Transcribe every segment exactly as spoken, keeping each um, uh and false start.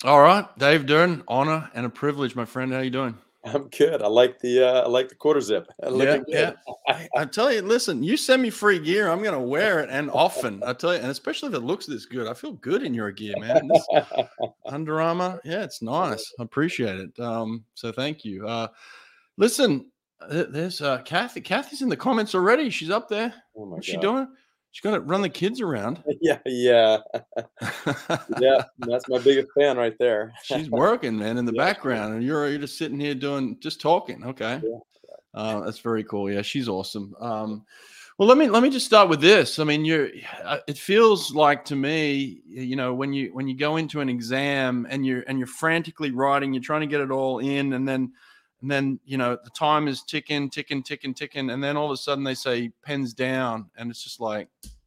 All right, Dave Dern, honor and a privilege, my friend. How you doing? I'm good. I like the uh, I like the quarter zip. Yeah, Looking yeah. good. I, I tell you, listen, you send me free gear, I'm gonna wear it, and often. I tell you, and especially if it looks this good. I feel good in your gear, man. This Under Armour, yeah, it's nice. I appreciate it. Um, so thank you. Uh, listen, th- there's uh, Kathy. Kathy's in the comments already. She's up there. Oh my What's she god. doing? She's gonna run the kids around. Yeah, yeah, yeah. That's my biggest fan right there. She's working, man, in the Yeah, she is. background, and you're you're just sitting here doing just talking. Okay. Yeah. Uh, that's very cool. Yeah, she's awesome. Um, well, let me let me just start with this. I mean, you're. uh, It feels like to me, you know, when you when you go into an exam and you're and you're frantically writing, you're trying to get it all in, and then and then you know the time is ticking, ticking, ticking, ticking, and then all of a sudden they say pens down, and it's just like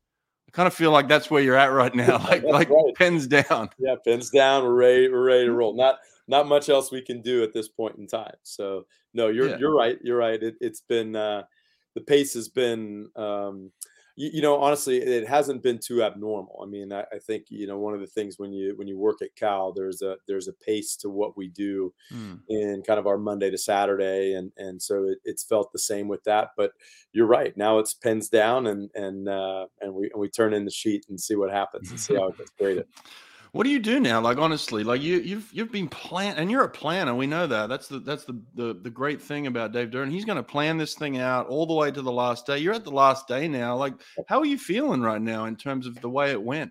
I kind of feel like that's where you're at right now, like That's like right. pens down. Yeah, pins down. We're ready. We're ready to roll. Not not much else we can do at this point in time. So no, you're Yeah. you're right. You're right. It, it's been uh, the pace has been. Um, you, you know, honestly, it hasn't been too abnormal. I mean, I, I think you know one of the things when you when you work at Cal, there's a there's a pace to what we do Hmm. in kind of our Monday to Saturday, and and so it, it's felt the same with that. But you're right. Now it's pens down, and and uh, and we and we turn in the sheet and see what happens and see how it gets graded. What do you do now? Like honestly, like you you've you've been plan and you're a planner. We know that. That's the that's the the, the great thing about Dave Dern. He's going to plan this thing out all the way to the last day. You're at the last day now. Like, how are you feeling right now in terms of the way it went?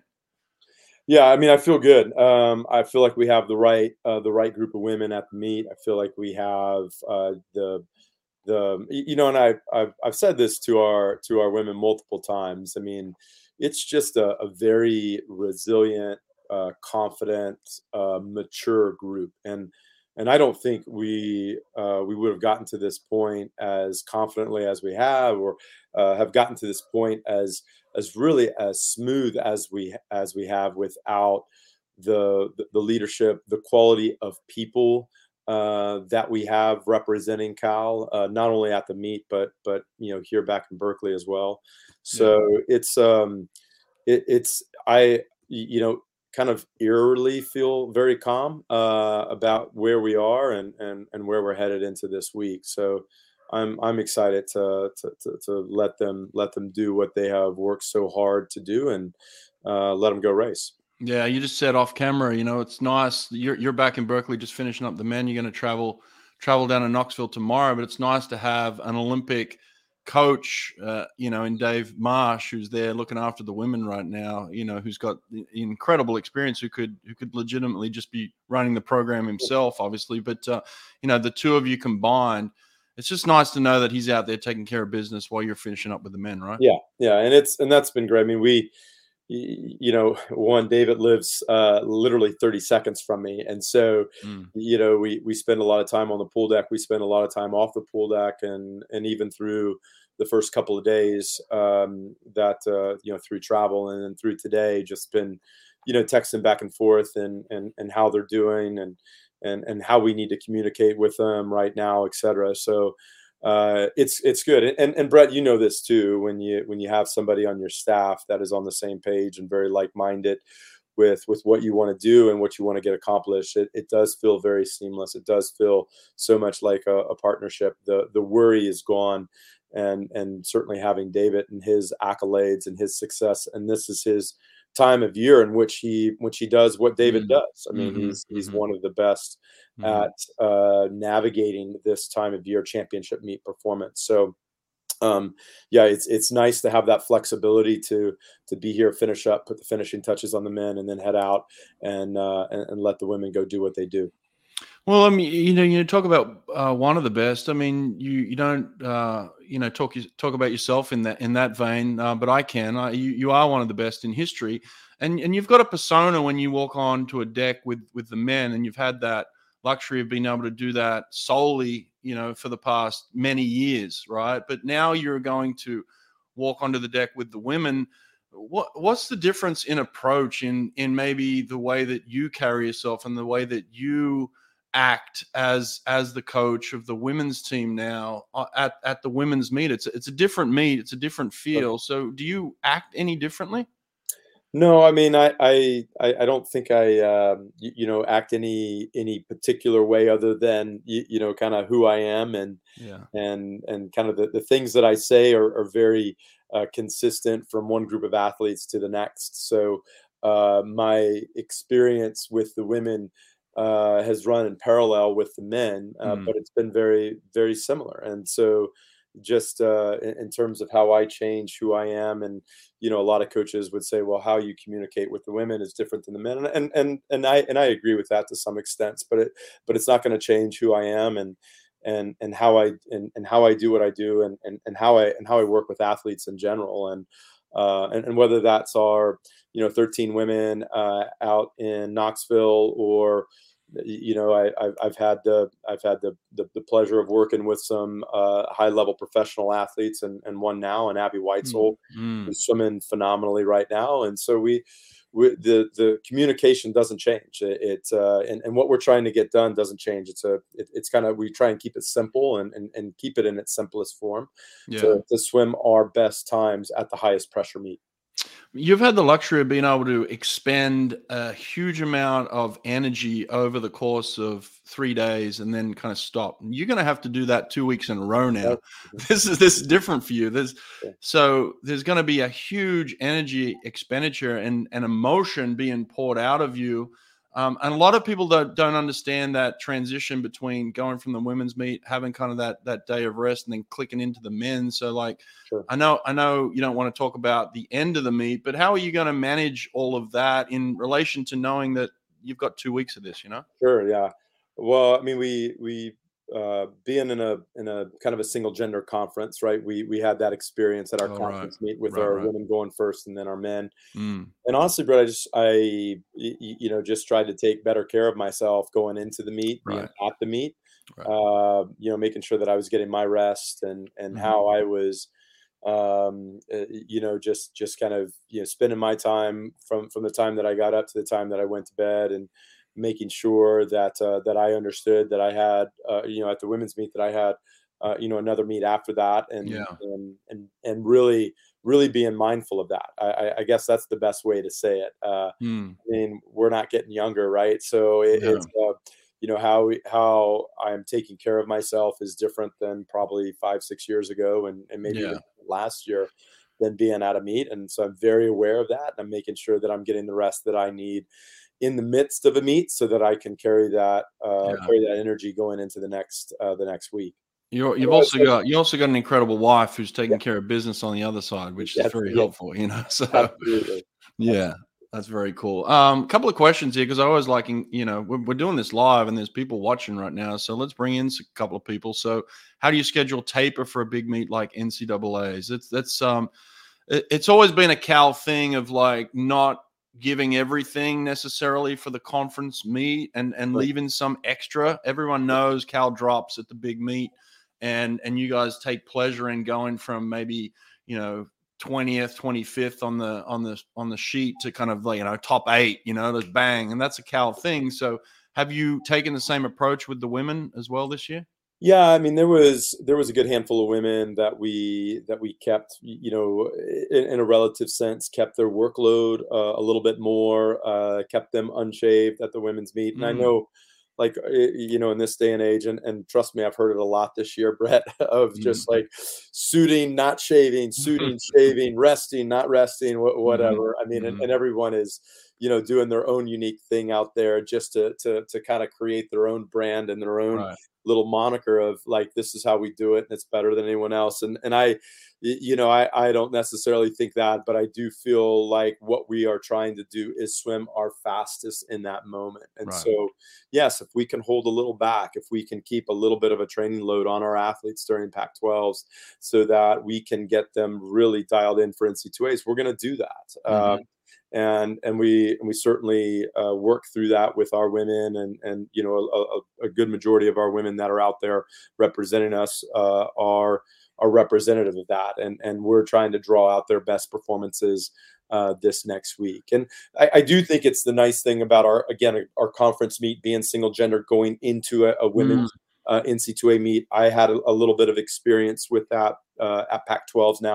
Yeah, I mean, I feel good. Um, I feel like we have the right uh, the right group of women at the meet. I feel like we have uh, the the y- you know, and I I've, I've said this to our to our women multiple times. I mean, it's just a, a very resilient, uh, confident, uh, mature group, and and I don't think we uh, we would have gotten to this point as confidently as we have, or uh, have gotten to this point as as really as smooth as we as we have without the the, the leadership, the quality of people uh, that we have representing Cal, uh, not only at the meet, but but you know here back in Berkeley as well. Yeah. So it's um it, it's I you know kind of eerily feel very calm uh, about where we are and and and where we're headed into this week. So I'm I'm excited to to to, to let them let them do what they have worked so hard to do and uh, let them go race. Yeah, you just said off camera, you know, it's nice. You're you're back in Berkeley just finishing up the men. You're going to travel travel down to Knoxville tomorrow, but it's nice to have an Olympic coach, uh, you know, in Dave Marsh, who's there looking after the women right now, you know, who's got the incredible experience, who could who could legitimately just be running the program himself, obviously. But uh, you know, the two of you combined, it's just nice to know that he's out there taking care of business while you're finishing up with the men, right? Yeah, yeah, and it's and that's been great. I mean, we y- you know, one, David lives uh, literally thirty seconds from me, and so Mm. you know, we we spend a lot of time on the pool deck. We spend a lot of time off the pool deck, and and even through the first couple of days um, that uh, you know through travel and then through today, just been you know texting back and forth and and and how they're doing and and and how we need to communicate with them right now, et cetera. So uh, it's it's good. And and Brett, you know this too. When you when you have somebody on your staff that is on the same page and very like minded with with what you want to do and what you want to get accomplished, it, it does feel very seamless. It does feel so much like a, a partnership. The the worry is gone, and and certainly having David and his accolades and his success, and this is his time of year in which he which he does what David Mm. does. I mean, Hmm. he's he's Hmm. one of the best Hmm. at uh, navigating this time of year championship meet performance. So um, yeah, it's it's nice to have that flexibility to to be here, finish up, put the finishing touches on the men, and then head out and uh, and, and let the women go do what they do. Well, I mean, you know, you talk about uh, one of the best. I mean, you you don't uh, you know talk talk about yourself in that in that vein, uh, but I can. Uh, you you are one of the best in history, and and you've got a persona when you walk on to a deck with with the men, and you've had that luxury of being able to do that solely, you know, for the past many years, right? But now you're going to walk onto the deck with the women. What what's the difference in approach in in maybe the way that you carry yourself and the way that you act as as the coach of the women's team now uh, at at the women's meet? It's it's a different meet, it's a different Okay. feel. So do you act any differently? No, I mean, I I I I don't think I, um, y you know, act any any particular way other than, y you know, kinda who I am, and Yeah. and and kind of the the things that I say are are very, uh, consistent from one group of athletes to the next. So, uh, my experience with the women, uh, has run in parallel with the men, uh, Mm. but it's been very, very similar. And so just, uh, in in terms of how I change who I am, and you know, a lot of coaches would say, well, how you communicate with the women is different than the men. And and and, and I and I agree with that to some extent, but it but it's not going to change who I am, and and and how I and, and how I do what I do, and, and and how I and how I work with athletes in general. And uh and, and whether that's our, you know, thirteen women uh out in Knoxville, or you know, I, I've, I've had the I've had the, the the pleasure of working with some uh, high level professional athletes, and, and one now, and Abby Mm. Weitzel, Mm. who's swimming phenomenally right now. And so we, we the the communication doesn't change. It, it uh, and and what we're trying to get done doesn't change. It's a it, it's kind of, we try and keep it simple, and, and and keep it in its simplest form, Yeah. to to swim our best times at the highest pressure meet. You've had the luxury of being able to expend a huge amount of energy over the course of three days and then kind of stop. And you're going to have to do that two weeks in a row now. Right? Mhm. This is this is different for you. There's Yeah. so there's going to be a huge energy expenditure and and emotion being poured out of you. Um, and a lot of people don't don't understand that transition between going from the women's meet, having kind of that that day of rest, and then clicking into the men's. So like Sure. I know, I know you don't want to talk about the end of the meet, but how are you going to manage all of that in relation to knowing that you've got two weeks of this? You know? Sure, yeah. Well, I mean, we we uh, being in a in a kind of a single gender conference, right? We we had that experience at our Oh, right, conference meet with right, our right. women going first, and then our men. Mm, And honestly, Brett, I just I y- y- you know, just tried to take better care of myself going into the meet, being right, at the meet. right. Uh, you know, making sure that I was getting my rest, and and Mhm. how I was, um, uh, you know, just just kind of, you know, spending my time from from the time that I got up to the time that I went to bed, and making sure that uh, that I understood that I had, uh, you know, at the women's meet, that I had, uh, you know, another meet after that, and Yeah. and and and really really being mindful of that. I, I I guess that's the best way to say it. Uh, Mm, I mean, we're not getting younger, right? So it, yeah. it's, uh, you know, how we, how I'm taking care of myself is different than probably five, six years ago, and and maybe even Yeah. last year, than being at a meet. And so I'm very aware of that, and I'm making sure that I'm getting the rest that I need in the midst of a meet, so that I can carry that uh, Yeah. carry that energy going into the next uh, the next week. You're, you've Otherwise, also like, got you also got an incredible wife who's yeah, taking care of business on the other side, which is that's very yeah, helpful. You know, so absolutely, yeah, absolutely. that's very cool. Um, couple of questions here because I always liking, you know, we're, we're doing this live and there's people watching right now. So let's bring in a couple of people. So how do you schedule taper for a big meet like N C double A's? It's that's um, it, it's always been a Cal thing of like not giving everything necessarily for the conference meet and and Right. leaving some extra. Everyone knows Cal drops at the big meet, and and you guys take pleasure in going from maybe you know twentieth, twenty-fifth on the on the on the sheet to kind of like you know top eight, you know, just bang, and that's a Cal thing. So have you taken the same approach with the women as well this year? Yeah, I mean, there was there was a good handful of women that we that we kept, y- you know, in, in a relative sense, kept their workload uh, a little bit more, uh, kept them unshaved at the women's meet. And I Mm, know, like, uh, you know, in this day and age, and, and trust me, I've heard it a lot this year, Brett, of just mm, like suiting, not shaving, suiting, shaving, resting, not resting, wh- mm, whatever. I mean, and, mm. and everyone is, you know, doing their own unique thing out there, just to to to kind of create their own brand and their own Right. little moniker of like, this is how we do it, and it's better than anyone else. And and I y- you know, I I don't necessarily think that, but I do feel like what we are trying to do is swim our fastest in that moment. And Right. so yes, if we can hold a little back, if we can keep a little bit of a training load on our athletes during Pac twelves, so that we can get them really dialed in for N C two A's, we're going to do that. Um, Hmm. and and we and we certainly uh, work through that with our women, and and you know, a, a, a good majority of our women that are out there representing us uh, are are representative of that, and and we're trying to draw out their best performances uh, this next week. And I, I do think it's the nice thing about our, again, our conference meet being single gender going into a, a Mm, women's uh, N C two A meet. I had a, a little bit of experience with that uh, at Pac twelves now,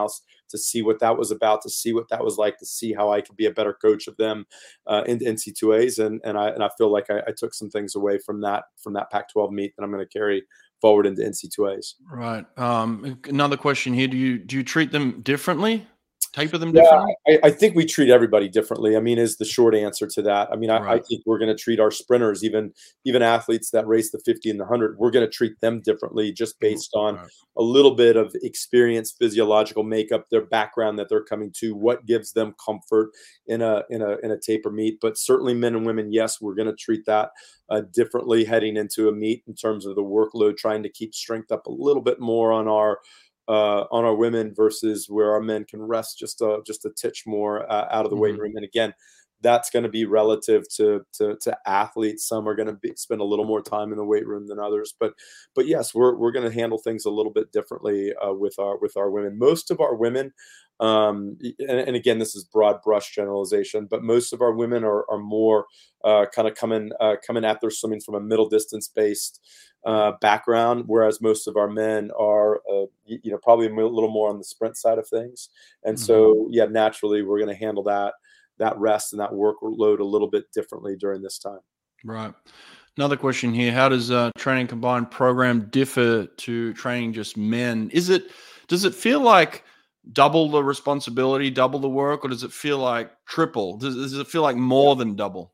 to see what that was about, to see what that was like, to see how I could be a better coach of them uh, in N C two As. And and I and I feel like I, I took some things away from that from that Pac twelve meet that I'm going to carry forward into N C two As. Right. Um, another question here: Do you do you treat them differently? Taper them Yeah, differently? I, I think we treat everybody differently. I mean, is the short answer to that. I mean, I, I Right. think we're going to treat our sprinters, even even athletes that race the fifty and the one hundred, we're going to treat them differently just based on Right. a little bit of experience, physiological makeup, their background that they're coming to, what gives them comfort in a in a in a taper meet. But certainly, men and women, yes, we're going to treat that uh, differently heading into a meet in terms of the workload, trying to keep strength up a little bit more on our uh, on our women versus where our men can rest just a just a titch more uh, out of the weight Mhm. room. And again, that's going to be relative to, to to athletes. Some are going to be, spend a little more time in the weight room than others, but but yes, we're we're going to handle things a little bit differently uh, with our with our women. Most of our women, um, and, and again, this is broad brush generalization, but most of our women are are more uh, kind of coming uh, coming at their swimming from a middle distance based uh, background, whereas most of our men are, uh, you, you know, probably a little more on the sprint side of things. And Mhm. so, yeah, naturally, we're going to handle that that rest and that workload a little bit differently during this time. Right. Another question here: How does uh, training combined program differ to training just men? Is it does it feel like double the responsibility, double the work, or does it feel like triple? Does, does it feel like more than double?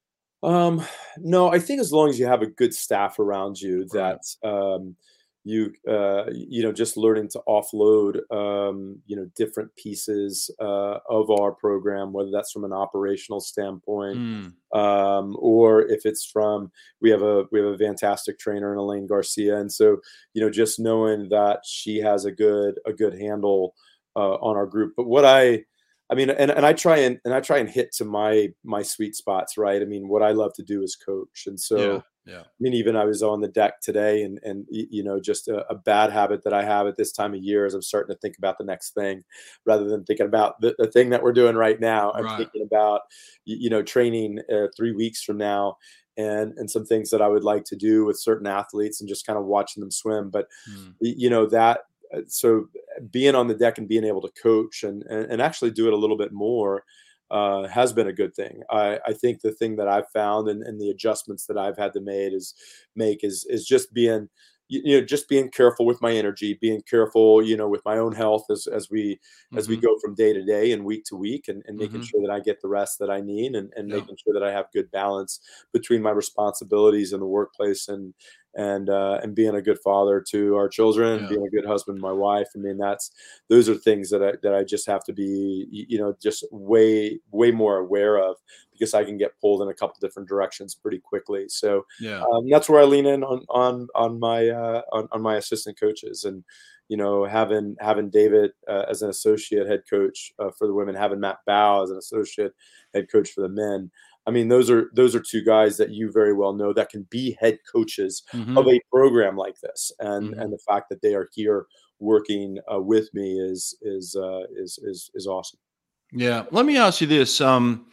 Um, no, I think as long as you have a good staff around you Right. that um, you uh, you know just learning to offload um, you know different pieces uh, of our program, whether that's from an operational standpoint Mm. um, or if it's from we have a we have a fantastic trainer in Elaine Garcia, and so you know just knowing that she has a good a good handle uh, on our group. But what I I mean, and, and I try and and I try and hit to my my sweet spots, right? I mean, what I love to do is coach, and Yeah. so Yeah. I mean, even I was on the deck today, and and y- you know, just a, a bad habit that I have at this time of year is I'm starting to think about the next thing, rather than thinking about the, the thing that we're doing right now. I'm Right. thinking about y- you know training uh, three weeks from now, and and some things that I would like to do with certain athletes, and just kind of watching them swim. But Mm. y- you know that uh, so being on the deck and being able to coach and and, and actually do it a little bit more uh, has been a good thing. I, I think the thing that I've found and, and the adjustments that I've had to made is make is is just being you, you know just being careful with my energy, being careful you know with my own health as as we as we Mhm. go from day to day and week to week, and, and making Mhm. sure that I get the rest that I need, and, and Yeah. making sure that I have good balance between my responsibilities in the workplace and and uh, and being a good father to our children, Yeah. being a good husband to my wife. I mean, that's those are things that I that I just have to be, y- you know, just way way more aware of, because I can get pulled in a couple different directions pretty quickly. So Yeah. um, that's where I lean in on on on my uh, on, on my assistant coaches, and you know having having David uh, as an associate head coach uh, for the women, having Matt Bow as an associate head coach for the men. I mean, those are those are two guys that you very well know that can be head coaches of Mhm. a program like this, and and Mhm. the fact that they are here working uh, with me is is uh, is is is awesome. Yeah. Let me ask you this. Um,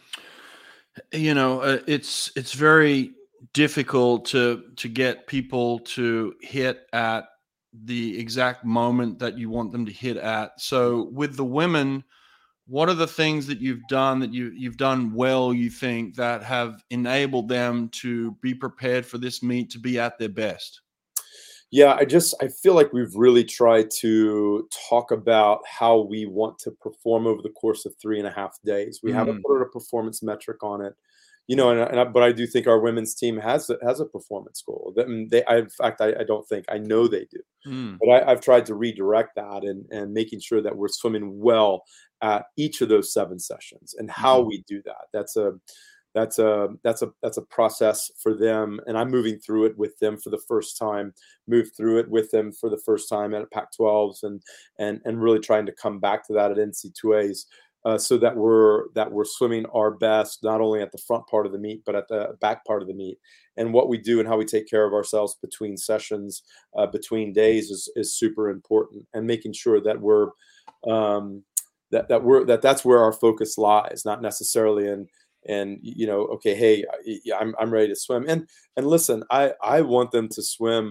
you know, uh, it's it's very difficult to to get people to hit at the exact moment that you want them to hit at. So with the women, what are the things that you've done that you you've done well, you think, that have enabled them to be prepared for this meet to be at their best? Yeah, I just I feel like we've really tried to talk about how we want to perform over the course of three and a half days. We haven't Mm, put a performance metric on it, you know, and, I- and I, but I do think our women's team has a, has a performance goal. That and they, I, in fact, I, I don't think I know they do, mm, but I, I've tried to redirect that, and and making sure that we're swimming well at each of those seven sessions, and how mm, we do that. That's a that's a that's a that's a process for them, and I'm moving through it with them for the first time. Moved through it with them for the first time at Pac twelves, and and and really trying to come back to that at N C two As. Uh, so that we're that we're swimming our best, not only at the front part of the meet but at the back part of the meet, and what we do and how we take care of ourselves between sessions, uh, between days is is super important, and making sure that we're um, that that we're that that's where our focus lies, not necessarily in and you know okay, hey, I- I'm I'm ready to swim, and and listen, I I want them to swim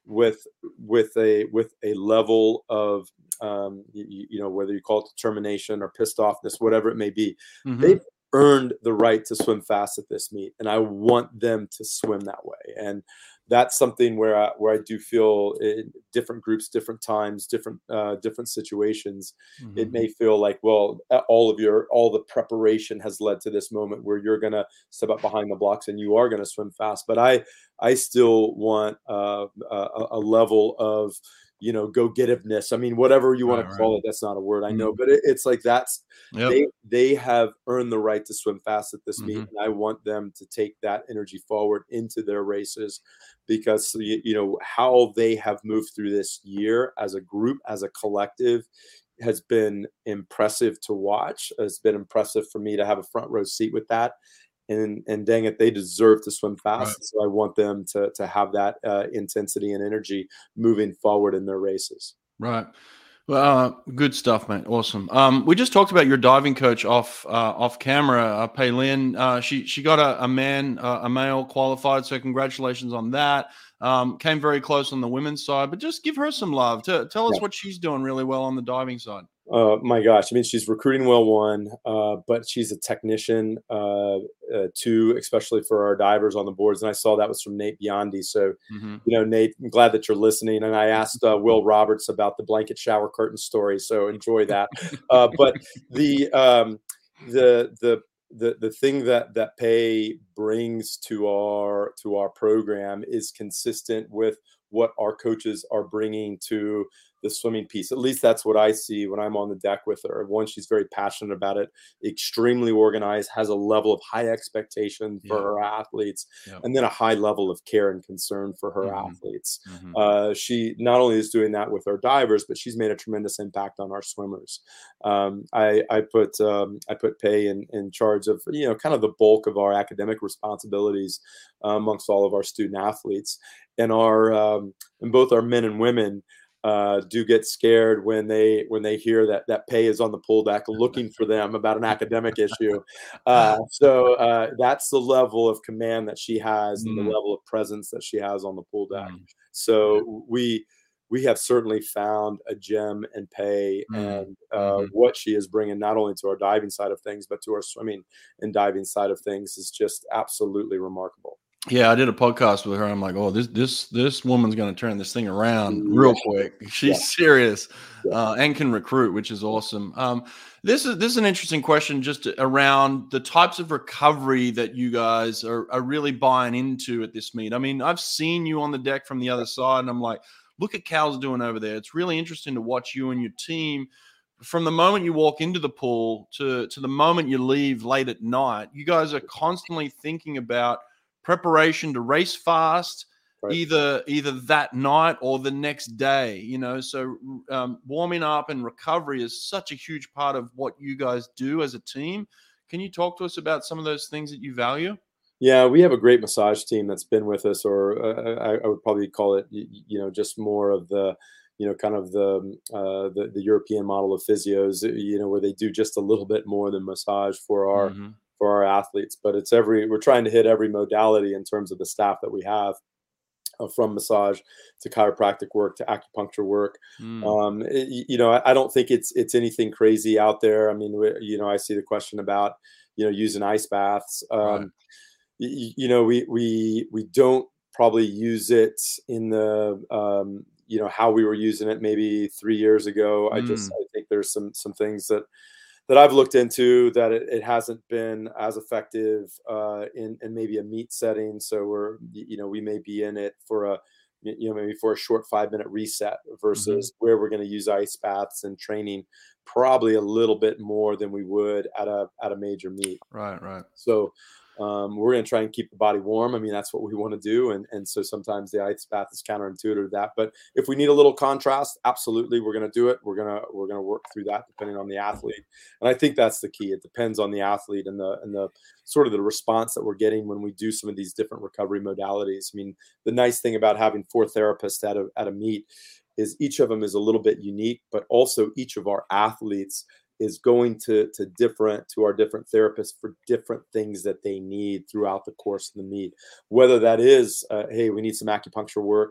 with with a with a level of um, you, you know, whether you call it determination or pissed offness, whatever it may be, Mm-hmm. they've earned the right to swim fast at this meet, and I want them to swim that way. And that's something where I, where I do feel in different groups, different times, different uh, different situations, Mm-hmm. it may feel like, well, all of your all the preparation has led to this moment where you're going to step up behind the blocks and you are going to swim fast. But I I still want uh, a, a level of, you know, go-getiveness. I mean, whatever you want Right, to right. call it, that's not a word, I know, Mm. but it, it's like that's Yep. they they have earned the right to swim fast at this meet, Mm-hmm. and I want them to take that energy forward into their races, because you, you know how they have moved through this year as a group, as a collective, has been impressive to watch. It's been impressive for me to have a front row seat with that. And and dang it, they deserve to swim Right. fast. So I want them to to have that uh, intensity and energy moving forward in their races. Right. Well, uh, good stuff, mate. Awesome. Um, we just talked about your diving coach off uh, off camera, uh, Paylin. Uh, she she got a, a man, uh, a male qualified. So congratulations on that. Um, came very close on the women's side, but just give her some love. T- tell us what she's doing really well on the diving side. Uh, my gosh, I mean, she's recruiting well, one, uh, but she's a technician, uh, uh, two, especially for our divers on the boards. And I saw that was from Nate Biondi. So, Mm-hmm. you know, Nate, I'm glad that you're listening. And I asked uh, Will Roberts about the blanket shower curtain story, so enjoy that. Uh, but the um, the the the the thing that that Pay brings to our to our program is consistent with what our coaches are bringing to the swimming piece. At least that's what I see when I'm on the deck with her. One, she's very passionate about it, extremely organized, has a level of high expectation for Yeah. her athletes, Yeah. and then a high level of care and concern for her Mm-hmm. athletes. Mm-hmm. Uh, she not only is doing that with our divers, but she's made a tremendous impact on our swimmers. Um, I, I put um, I put Pay in, in charge of, you know, kind of the bulk of our academic responsibilities uh, amongst all of our student athletes, and our um, and both our men and women uh, do get scared when they when they hear that that Pay is on the pool deck looking for them about an academic issue. Uh, so uh, that's the level of command that she has, and the Mm. level of presence that she has on the pool deck. Mm. So we we have certainly found a gem in Pay, Mm. and uh, Mm-hmm. what she is bringing not only to our diving side of things, but to our swimming and diving side of things is just absolutely remarkable. Yeah, I did a podcast with her. I'm like, oh, this this this woman's going to turn this thing around real Yeah. quick. She's Yeah. serious Yeah. uh, and can recruit, which is awesome. Um, this is this is an interesting question, just around the types of recovery that you guys are, are really buying into at this meet. I mean, I've seen you on the deck from the other side, and I'm like, look at Cal's doing over there. It's really interesting to watch you and your team. From the moment you walk into the pool to to the moment you leave late at night, you guys are constantly thinking about preparation to race fast, Right. either either that night or the next day. You know, so um, warming up and recovery is such a huge part of what you guys do as a team. Can you talk to us about some of those things that you value? Yeah, we have a great massage team that's been with us, or uh, I, I would probably call it, y- you know, just more of the, you know, kind of the, uh, the the European model of physios, you know, where they do just a little bit more than massage for our Mm-hmm. for our athletes. But it's every we're trying to hit every modality in terms of the staff that we have, uh, from massage to chiropractic work to acupuncture work. Mm. Um, it- you know, I, I don't think it's it's anything crazy out there. I mean, we, you know, I see the question about, you know, using ice baths. Right. Um, y- you know, we we we don't probably use it in the um, you know, how we were using it maybe three years ago. I just Mm. I think there's some some things that that I've looked into that it, it hasn't been as effective uh, in in maybe a meet setting. So we're y- you know, we may be in it for a y- you know, maybe for a short five minute reset Mm-hmm. versus where we're going to use ice baths and training probably a little bit more than we would at a at a major meet. Right. Right. So um, we're going to try and keep the body warm. I mean, that's what we want to do. And, and so sometimes the ice bath is counterintuitive to that. But if we need a little contrast, absolutely, we're going to do it. We're going to we're going to work through that depending on the athlete. And I think that's the key. It depends on the athlete and the and the sort of the response that we're getting when we do some of these different recovery modalities. I mean, the nice thing about having four therapists at a at a meet is each of them is a little bit unique, but also each of our athletes is going to to different to our different therapists for different things that they need throughout the course of the meet. Whether that is, uh, hey, we need some acupuncture work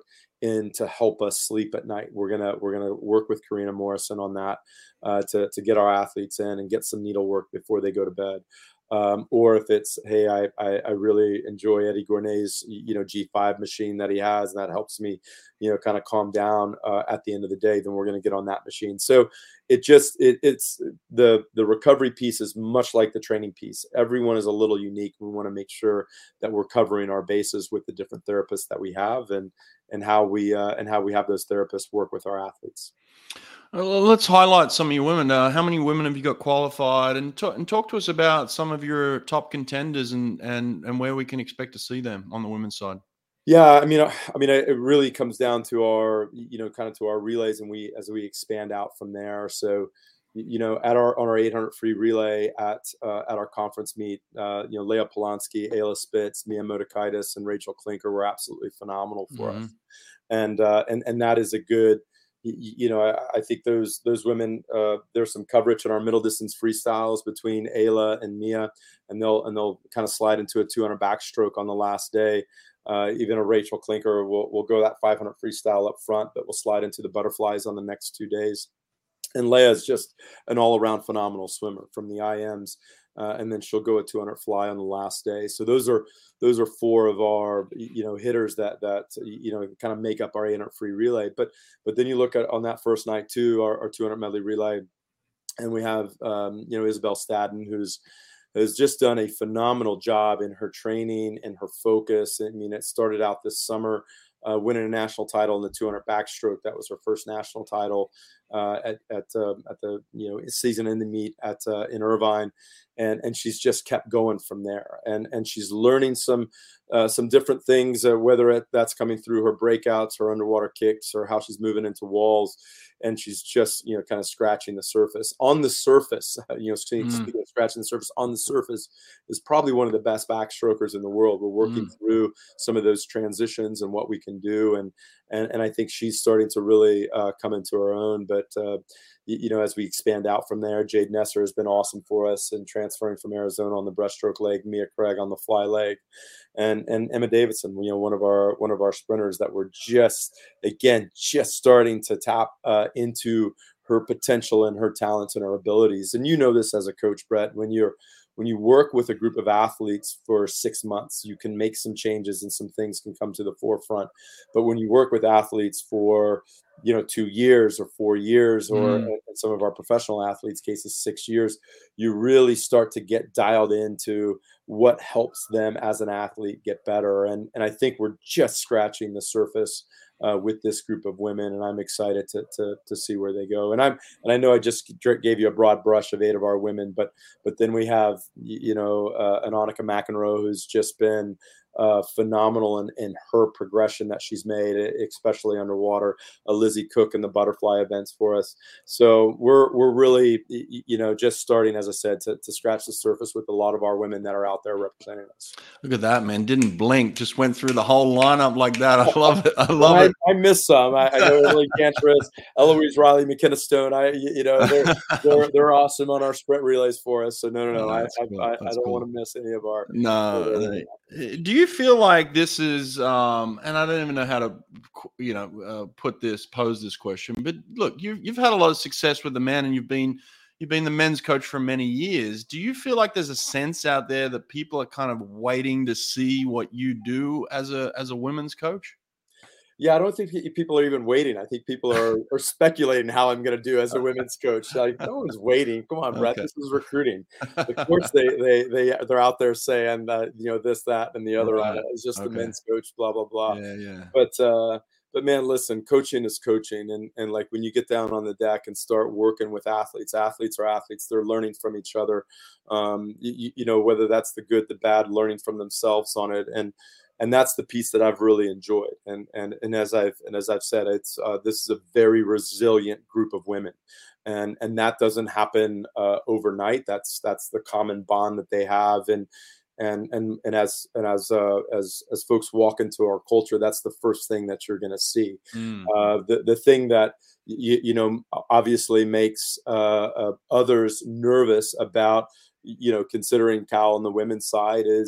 in to help us sleep at night. We're gonna we're gonna work with Karina Morrison on that uh, to to get our athletes in and get some needlework before they go to bed. Um, or if it's, hey, I, I I really enjoy Eddie Gournay's you know G five machine that he has, and that helps me you know kind of calm down uh, at the end of the day, then we're going to get on that machine. So it just it, it's the the recovery piece is much like the training piece. Everyone is a little unique. We want to make sure that we're covering our bases with the different therapists that we have, and and how we uh, and how we have those therapists work with our athletes. Well, let's highlight some of your women. Uh, how many women have you got qualified? And, talk and talk to us about some of your top contenders and and and where we can expect to see them on the women's side. Yeah, I mean, uh, I mean, it really comes down to our, you know, kind of to our relays, and we as we expand out from there. So, you know, at our on our eight hundred free relay at uh, at our conference meet, uh, you know, Leah Polanski, Ayla Spitz, Mia Motikaitis, and Rachel Klinker were absolutely phenomenal for Mm-hmm. us, and uh, and and that is a good. You know, I, I think those those women. Uh, there's some coverage in our middle distance freestyles between Ayla and Mia, and they'll and they'll kind of slide into a two hundred backstroke on the last day. Uh, even a Rachel Klinker will will go that five hundred freestyle up front, but will slide into the butterflies on the next two days. And Leah is just an all around phenomenal swimmer from the I Ms. Uh, and then she'll go a two hundred fly on the last day. So those are those are four of our you know hitters that that you know kind of make up our eight hundred free relay. But but then you look at on that first night too, our, our two hundred medley relay, and we have um, you know Isabel Stadden, who's has just done a phenomenal job in her training and her focus. I mean, it started out this summer uh, winning a national title in the two hundred backstroke. That was her first national title uh, at at, uh, at the you know season in the meet at uh, in Irvine, and and she's just kept going from there. And and she's learning some uh, some different things, uh, whether it, that's coming through her breakouts, her underwater kicks, or how she's moving into walls. And she's just, you know, kind of scratching the surface. On the surface, you know, speaking Mm. of scratching the surface, on the surface is probably one of the best backstrokers in the world. We're working Mm. through some of those transitions and what we can do, and and and I think she's starting to really uh, come into her own. But uh, you, you know, as we expand out from there, Jade Nesser has been awesome for us, and transferring from Arizona on the breaststroke leg, Mia Craig on the fly leg, and and Emma Davidson, you know, one of our one of our sprinters that we're just again just starting to tap uh, into her potential and her talents and her abilities. And you know this as a coach, Brett, when you're when you work with a group of athletes for six months, you can make some changes and some things can come to the forefront. But when you work with athletes for, you know, two years or four years, or Mm. in some of our professional athletes' cases, six years, you really start to get dialed into what helps them as an athlete get better. And, and I think we're just scratching the surface uh, with this group of women, and I'm excited to, to to see where they go. And I'm and I know I just gave you a broad brush of eight of our women, but but then we have you know uh, an Annika McEnroe, who's just been uh, phenomenal in, in her progression that she's made, especially underwater. A Lizzie Cook in the butterfly events for us. So we're we're really you know just starting, as I said, to, to scratch the surface with a lot of our women that are out there representing us. Look at that, man. Didn't blink, just went through the whole lineup like that. I love it. I Well, love I, it. I miss some. I, I know Emily Gantris, Eloise Riley, McKenna Stone. I, you know, they're they're they're awesome on our sprint relays for us. So no, no, no. Oh, I that's I, cool. I That's don't want cool. to miss any of our. No. Of our uh, Do you feel like this is, um, and I don't even know how to, you know, uh, put this, pose this question, but look, you you've had a lot of success with the men, and you've been you've been the men's coach for many years. Do you feel like there's a sense out there that people are kind of waiting to see what you do as a as a women's coach? Yeah, I don't think people are even waiting. I think people are are speculating how I'm going to do as a women's coach. Like, no one's waiting. Come on, Brett. Okay. This is recruiting. Of course, they they they they're out there saying that you know this, that, and the other on Right. it. It's just the Okay. men's coach. Blah blah blah. Yeah. Yeah. But uh, but man, listen, coaching is coaching, and and like when you get down on the deck and start working with athletes, athletes are athletes. They're learning from each other. Um, you, you know, whether that's the good, the bad, learning from themselves on it, and and that's the piece that I've really enjoyed. And and and as I've and as I've said, it's uh, this is a very resilient group of women, and and that doesn't happen uh, overnight. That's that's the common bond that they have, and and and and as and as uh, as as folks walk into our culture, that's the first thing that you're going to see. Mm. Uh, the the thing that you, you know obviously makes uh, uh, others nervous about you know considering Cal on the women's side is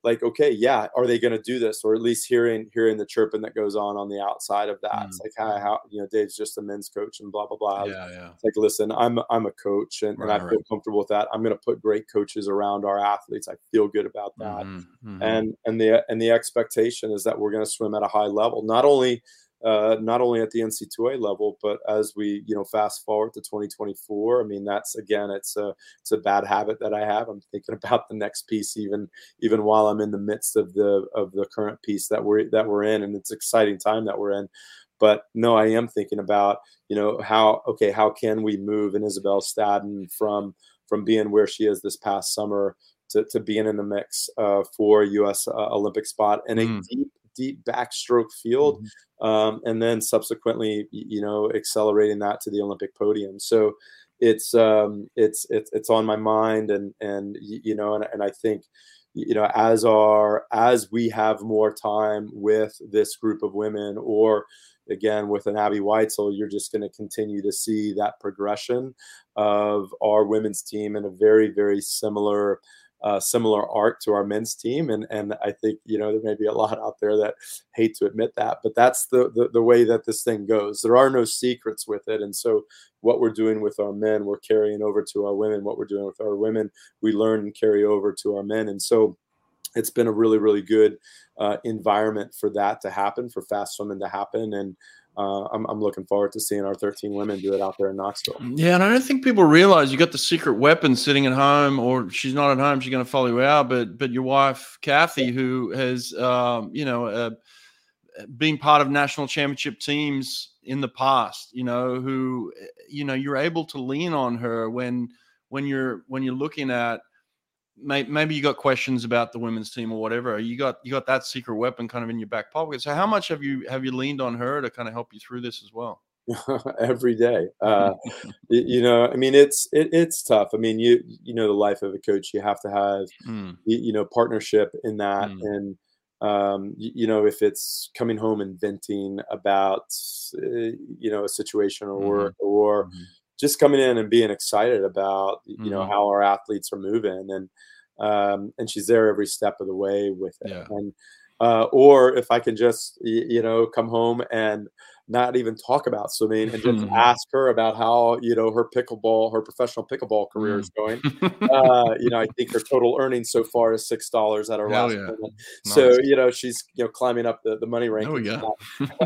like, okay, yeah, are they going to do this? Or at least hearing hearing the chirping that goes on on the outside of that. It's Mm. like, how, how you know, Dave's just a men's coach and blah blah blah. Yeah, yeah. It's like, listen, I'm I'm a coach, and, and I Right, feel right. comfortable with that. I'm going to put great coaches around our athletes. I feel good about that. Hmm, hmm. And and the and the expectation is that we're going to swim at a high level, not only uh, not only at the N C double A level, but as we, you know, fast forward to twenty twenty-four. I mean, that's, again, it's a it's a bad habit that I have. I'm thinking about the next piece, even even while I'm in the midst of the of the current piece that we're that we're in, and it's an exciting time that we're in. But no, I am thinking about, you know, how okay, how can we move an Isabel Staden from from being where she is this past summer to, to being in the mix uh, for a U S uh, Olympic spot in a Mm. deep, deep backstroke field, Mhm. um, and then subsequently, you know, accelerating that to the Olympic podium. So it's um, it's it's it's on my mind, and and you know, and, and I think, you know, as our as we have more time with this group of women, or again with an Abby Weitzel, you're just going to continue to see that progression of our women's team in a very, very similar uh, similar arc to our men's team. And and I think, you know, there may be a lot out there that hate to admit that, but that's the, the the way that this thing goes. There are no secrets with it. And so what we're doing with our men, we're carrying over to our women. What we're doing with our women, we learn and carry over to our men. And so it's been a really, really good uh, environment for that to happen, for fast swimming to happen. And uh, I'm, I'm looking forward to seeing our thirteen women do it out there in Knoxville. Yeah, and I don't think people realize you got the secret weapon sitting at home, or she's not at home, she's going to follow you out. But but your wife, Kathy, who has um, you know uh, been part of national championship teams in the past, you know, who you know you're able to lean on her when when you're when you're looking at maybe you got questions about the women's team or whatever. You got you got that secret weapon kind of in your back pocket. So how much have you have you leaned on her to kind of help you through this as well? Every day. Uh, you, you know, I mean, it's it, it's tough. I mean, you you know, the life of a coach, you have to have Mm, you, you know, partnership in that. mm, And um, you, you know, if it's coming home and venting about uh, you know, a situation, or mhm, or mhm, just coming in and being excited about, you know, mhm. how our athletes are moving, and um, and she's there every step of the way with it. Yeah. And uh, or if I can just y- you know, come home and not even talk about swimming, and just Mhm. ask her about how, you know, her pickleball, her professional pickleball career Mm. is going. Uh, you know, I think her total earnings so far is six dollars at her Hell last yeah. tournament. So, Nice. you know, she's, you know, climbing up the, the money There we rankings. go.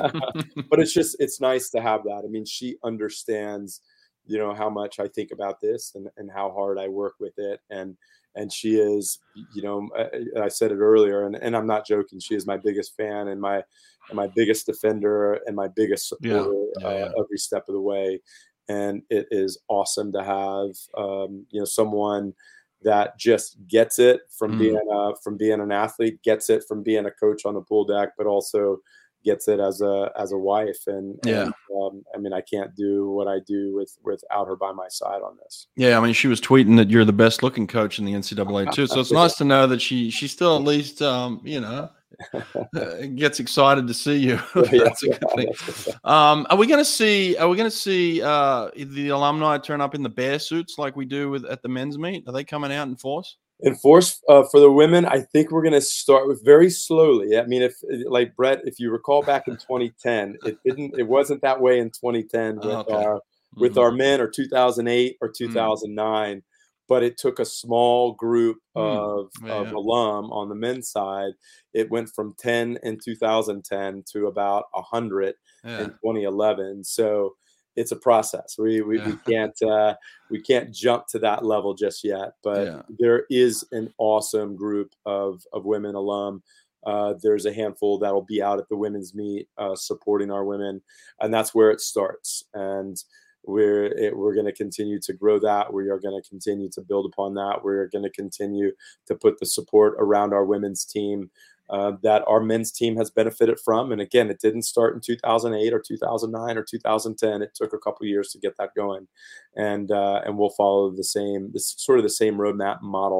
But it's just it's nice to have that. I mean, she understands, you know, how much I think about this, and, and how hard I work with it. And and she is, you know, I, I said it earlier, and, and I'm not joking. She is my biggest fan, and my and my biggest defender, and my biggest Yeah. supporter Yeah, uh, yeah. every step of the way. And it is awesome to have, um, you know, someone that just gets it from being Mm. uh, from being an athlete, gets it from being a coach on the pool deck, but also gets it as a as a wife. And Yeah. and um, I mean, I can't do what I do with without her by my side on this. Yeah, I mean, she was tweeting that you're the best looking coach in the N C double A too. So it's nice to know that she she still at least um, you know, uh, gets excited to see you. Yeah, yeah, That's a yeah, good thing. that's what's up. Um, are we going to see? Are we going to see uh, the alumni turn up in the bear suits like we do with at the men's meet? Are they coming out in force? Enforce uh, for the women, I think we're going to start with very slowly. I mean, if like Brett, if you recall back in twenty ten, it didn't, it wasn't that way in twenty ten Oh, with okay. our with Hmm. our men, or two thousand eight or Mm. two thousand nine. But it took a small group Mm. of Yeah, of yeah, alum on the men's side. It went from ten in two thousand ten to about a hundred yeah, in twenty eleven. So it's a process. We we, yeah, we can't uh, we can't jump to that level just yet, but yeah. there is an awesome group of of women alum. Uh, there's a handful that will be out at the women's meet uh, supporting our women, and that's where it starts. And we're it, we're going to continue to grow that. We are going to continue to build upon that. We're going to continue to put the support around our women's team uh, that our men's team has benefited from. And again, it didn't start in two thousand eight or two thousand nine or two thousand ten. It took a couple years to get that going, and uh, and we'll follow the same, this sort of the same roadmap model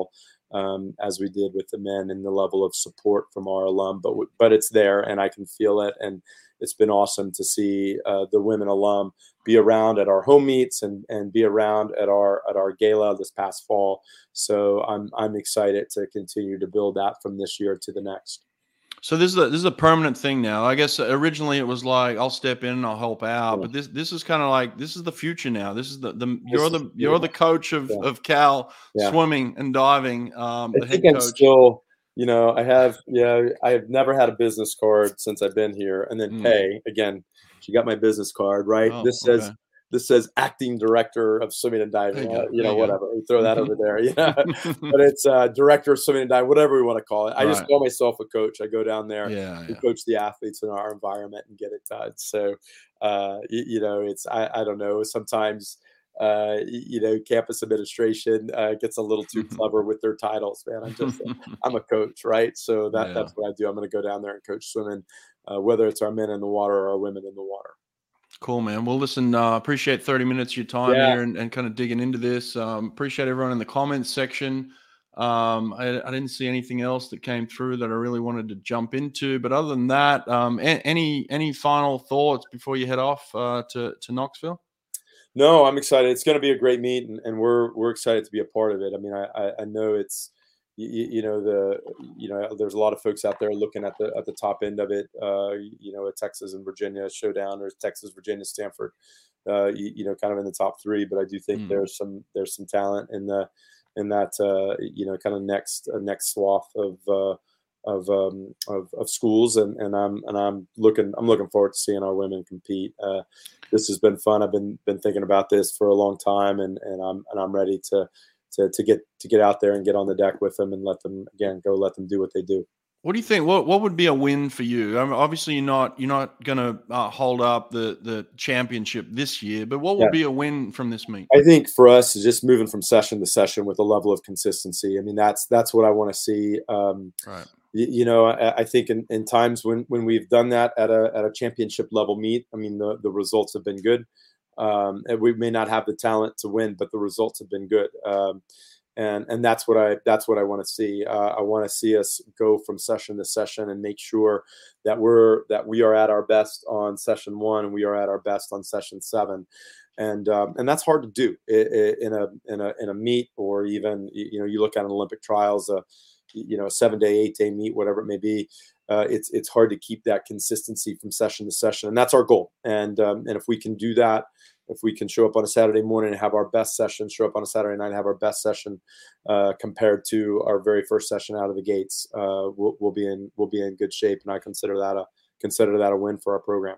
um, as we did with the men, and the level of support from our alum. But but it's there, and I can feel it, and it's been awesome to see uh, the women alum be around at our home meets and and be around at our at our gala this past fall. So I'm I'm excited to continue to build that from this year to the next. So this is a this is a permanent thing now. I guess originally it was like I'll step in and I'll help out, Yeah. but this this is kind of like this is the future now. This is the the This you're is the yeah, you're the coach of yeah, of Cal yeah. swimming and diving, um, I the think head I'm coach. still, you know, I have, yeah, I've never had a business card since I've been here. And then Mm. pay again. She got my business card, right? Oh, This says okay. this says acting director of swimming and There diving. you Uh, go. you There know, you go. whatever. We throw that over there. Yeah, Mhm. but it's uh, director of swimming and diving, whatever we want to call it. I just Right. call myself a coach. I go down there Yeah. and Yeah. coach the athletes in our environment and get it done. So, uh, you, you know, it's I, I don't know. Sometimes uh, you know, campus administration uh, gets a little too clever with their titles, man. I'm just, I'm a coach, right? So that Yeah. that's what I do. I'm going to go down there and coach swimming, uh, whether it's our men in the water or our women in the water. Cool, man. Well, listen, uh, appreciate thirty minutes of your time Yeah, here and, and kind of digging into this. Um, appreciate everyone in the comments section. Um, I, I didn't see anything else that came through that I really wanted to jump into. But other than that, um, a- any any final thoughts before you head off uh, to to Knoxville? no, I'm excited. It's going to be a great meet, and, and we're we're excited to be a part of it. I mean, I I, I know it's you, you know the you know there's a lot of folks out there looking at the at the top end of it. Uh, you know, a Texas and Virginia showdown, or Texas, Virginia, Stanford. Uh, you, you know, kind of in the top three. But I do think Mm. there's some there's some talent in the in that uh, you know kind of next uh, next swath of. Uh, of, um, of of schools, and, and I'm and I'm looking I'm looking forward to seeing our women compete. Uh, this has been fun. I've been been thinking about this for a long time, and, and I'm and I'm ready to to to get to get out there and get on the deck with them and let them again go let them do what they do. What do you think? What what would be a win for you? I mean, obviously, you're not you're not going to uh, hold up the the championship this year, but what Yeah. would be a win from this meet? I think for us is just moving from session to session with a level of consistency. I mean, that's that's what I want to see. Um, Right. you, you know, I, I think in, in times when when we've done that at a at a championship level meet, I mean, the the results have been good. Um, and we may not have the talent to win, but the results have been good. Um, and and that's what I that's what I want to see. Uh, I want to see us go from session to session and make sure that we're that we are at our best on session one and we are at our best on session seven, and um, and that's hard to do in a in a in a meet, or even you know you look at an Olympic trials, a you know a seven day, eight day meet, whatever it may be. Uh, it's it's hard to keep that consistency from session to session, and that's our goal. And um, and if we can do that, if we can show up on a Saturday morning and have our best session, show up on a Saturday night and have our best session uh, compared to our very first session out of the gates, uh, we'll, we'll be in we'll be in good shape. And I consider that a consider that a win for our program.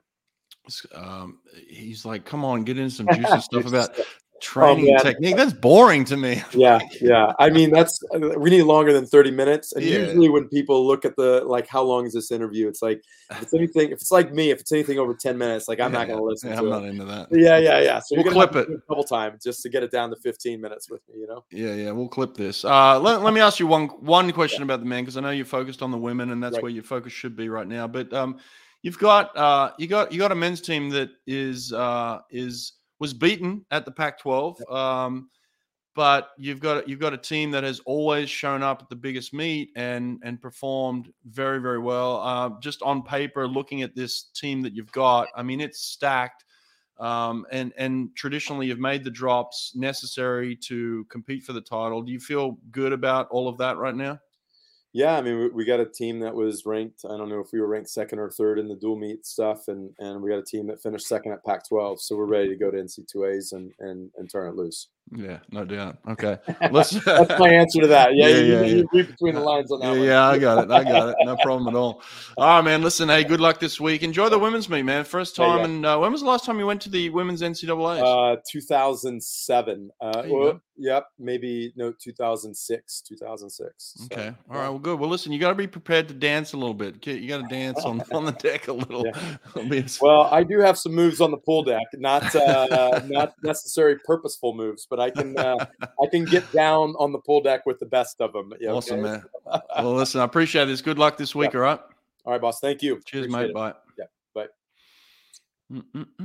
Um, he's like, come on, get in some juicy stuff about Oh training and man, technique. That's boring to me. yeah, yeah. I mean, that's we need longer than thirty minutes. And Yeah. usually, when people look at the like, how long is this interview? It's like if it's anything, if it's like me, if it's anything over ten minutes, like I'm Yeah, not going to yeah. listen Yeah, to I'm it. not into that. Yeah, yeah, yeah. So We'll you're gonna clip have to it. do it a couple times just to get it down to fifteen minutes with me. You know. Yeah, yeah, we'll clip this. Uh, let, let me ask you one one question about the men, because I know you're focused on the women, and that's Right. where your focus should be right now. But um, you've got uh, you got you got a men's team that is uh, is was beaten at the Pac twelve. Um, but you've got you've got a team that has always shown up at the biggest meet and and performed very, very well. Uh, just on paper, looking at this team that you've got, I mean, it's stacked. Um, and and traditionally, you've made the drops necessary to compete for the title. Do you feel good about all of that right now? Yeah, I mean, we, we got a team that was ranked. I don't know if we were ranked second or third in the dual meet stuff, and and we got a team that finished second at Pac twelve. So we're ready to go to N C two As and and and turn it loose. Yeah, no doubt. Okay, let's. That's my answer to that. Yeah, Yeah, you, yeah, you, yeah. you read between the Uh, lines on yeah, that one. yeah, I got it. I got it. No problem at all. All right, man. Listen, hey, good luck this week. Enjoy the women's meet, man. First There you time. go. And uh, when was the last time you went to the women's N C double A's? Uh, two thousand seven. Uh, There you well, go. yep, maybe no, two thousand six. two thousand six. So, Okay. All yeah. right. Well, good. Well, listen, you got to be prepared to dance a little bit. Okay, you got to dance on, on the deck a little. Yeah. It'll be a- Well, I do have some moves on the pool deck, not uh, not necessary purposeful moves, but I can uh, I can get down on the pool deck with the best of them. Yeah, Awesome, okay? man. Well, listen, I appreciate this. Good luck this week. Yeah. All right. All right, boss. Thank you. Cheers, Appreciate mate. it. Bye. Yeah. Bye. Mm-mm.